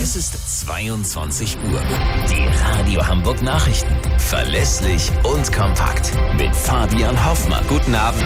Es ist 22 Uhr. Die Radio Hamburg Nachrichten. Verlässlich und kompakt. Mit Fabian Hoffmann. Guten Abend.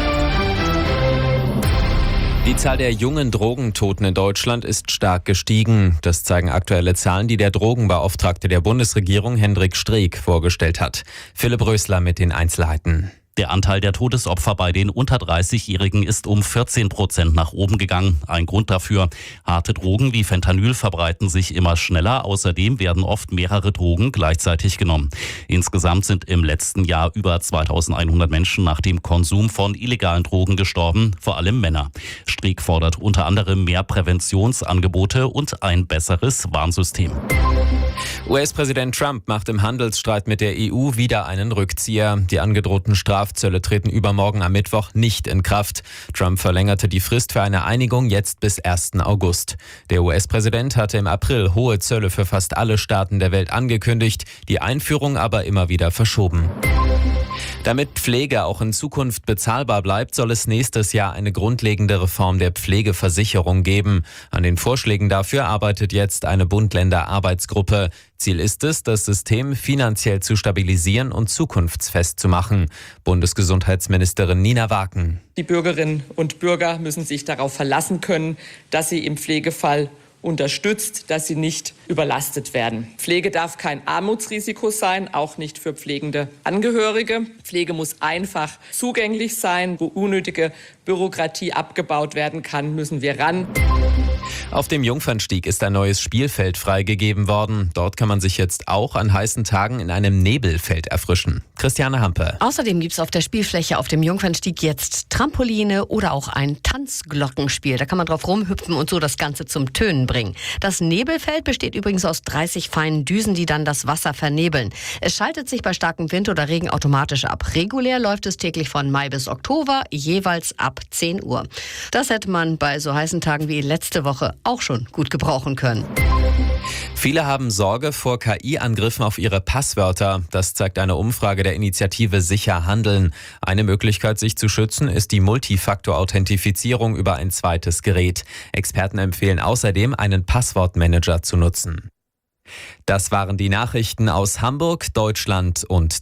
Die Zahl der jungen Drogentoten in Deutschland ist stark gestiegen. Das zeigen aktuelle Zahlen, die der Drogenbeauftragte der Bundesregierung Hendrik Streeck vorgestellt hat. Philipp Rösler mit den Einzelheiten. Der Anteil der Todesopfer bei den unter 30-Jährigen ist um 14% nach oben gegangen. Ein Grund dafür: harte Drogen wie Fentanyl verbreiten sich immer schneller. Außerdem werden oft mehrere Drogen gleichzeitig genommen. Insgesamt sind im letzten Jahr über 2100 Menschen nach dem Konsum von illegalen Drogen gestorben, vor allem Männer. Streeck fordert unter anderem mehr Präventionsangebote und ein besseres Warnsystem. US-Präsident Trump macht im Handelsstreit mit der EU wieder einen Rückzieher. Die angedrohten Strafzölle treten übermorgen am Mittwoch nicht in Kraft. Trump verlängerte die Frist für eine Einigung jetzt bis 1. August. Der US-Präsident hatte im April hohe Zölle für fast alle Staaten der Welt angekündigt, die Einführung aber immer wieder verschoben. Damit Pflege auch in Zukunft bezahlbar bleibt, soll es nächstes Jahr eine grundlegende Reform der Pflegeversicherung geben. An den Vorschlägen dafür arbeitet jetzt eine Bund-Länder-Arbeitsgruppe. Ziel ist es, das System finanziell zu stabilisieren und zukunftsfest zu machen. Bundesgesundheitsministerin Nina Waken. Die Bürgerinnen und Bürger müssen sich darauf verlassen können, dass sie im Pflegefall unterstützt, dass sie nicht überlastet werden. Pflege darf kein Armutsrisiko sein, auch nicht für pflegende Angehörige. Pflege muss einfach zugänglich sein. Wo unnötige Bürokratie abgebaut werden kann, müssen wir ran. Auf dem Jungfernstieg ist ein neues Spielfeld freigegeben worden. Dort kann man sich jetzt auch an heißen Tagen in einem Nebelfeld erfrischen. Christiane Hampe. Außerdem gibt es auf der Spielfläche auf dem Jungfernstieg jetzt Trampoline oder auch ein Tanzglockenspiel. Da kann man drauf rumhüpfen und so das Ganze zum Tönen bringen. Das Nebelfeld besteht übrigens aus 30 feinen Düsen, die dann das Wasser vernebeln. Es schaltet sich bei starkem Wind oder Regen automatisch ab. Regulär läuft es täglich von Mai bis Oktober, jeweils ab 10 Uhr. Das hätte man bei so heißen Tagen wie letzte Woche auch schon gut gebrauchen können. Viele haben Sorge vor KI-Angriffen auf ihre Passwörter. Das zeigt eine Umfrage der Initiative Sicher Handeln. Eine Möglichkeit, sich zu schützen, ist die Multifaktor-Authentifizierung über ein zweites Gerät. Experten empfehlen außerdem, einen Passwortmanager zu nutzen. Das waren die Nachrichten aus Hamburg, Deutschland und